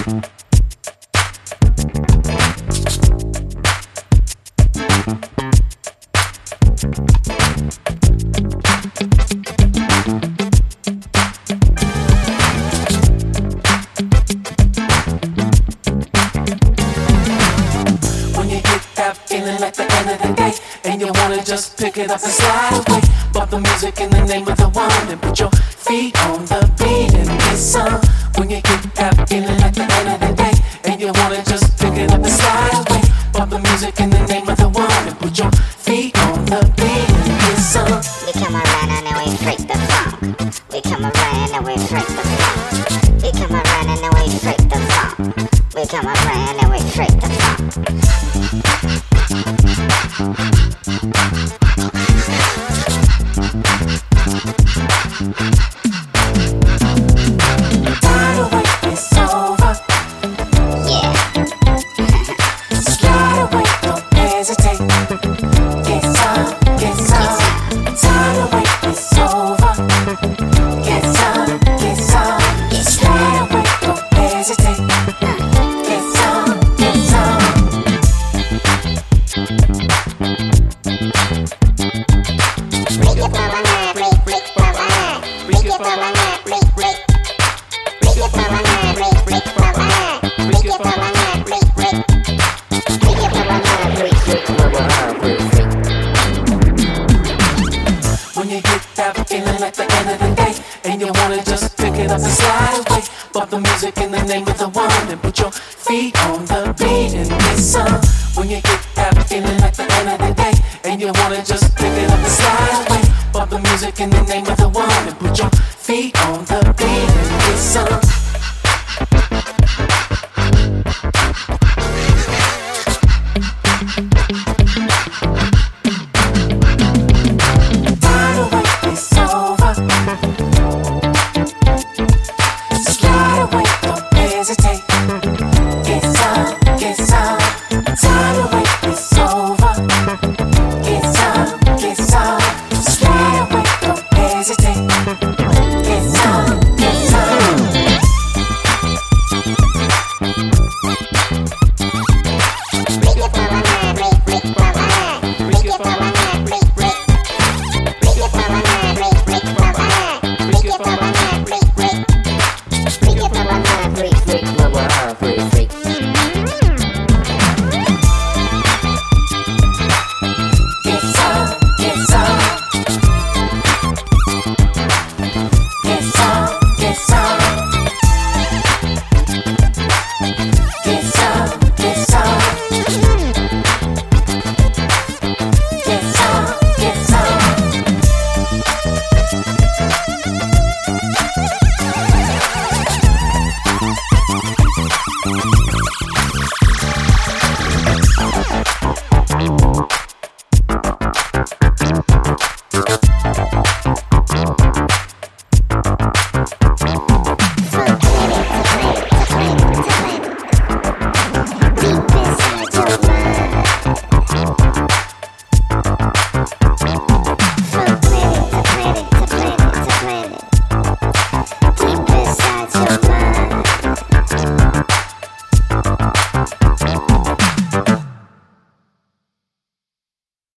Just pick it up and slide away. Bump the music in the name of the one, and put your feet on the beat and get some. When you get that feeling at the end of the day, and you wanna just pick it up and slide away. Bump the music in the name of the one, and put your feet on the beat and get some. We come around and we freak the funk. We come around and we freak the funk. We come around and we freak the funk. We come around and we freak the funk. Slide away, it's over. Yeah. Slide away, don't hesitate. Get some, get some. Slide away, it's over. Get some, get some. Slide away, don't hesitate. Get some, get some. Freak it for my man, freak, freak for my man. Freak it for my man, freak, freak. Freak it for my man, freak, freak for my man. Freak it for my man, freak, freak. Freak it for my man, freak, freak for my man, freak, freak. When you get that feeling at the end of the day, and you wanna just pick it up and slide away. Bump the music in the name of the one, and put your feet on the beat and get some. When you get that feeling at the end of the day, and you wanna just pick it up and slide away. Bump the music in the name of the one, and put your feet on the beat and get some.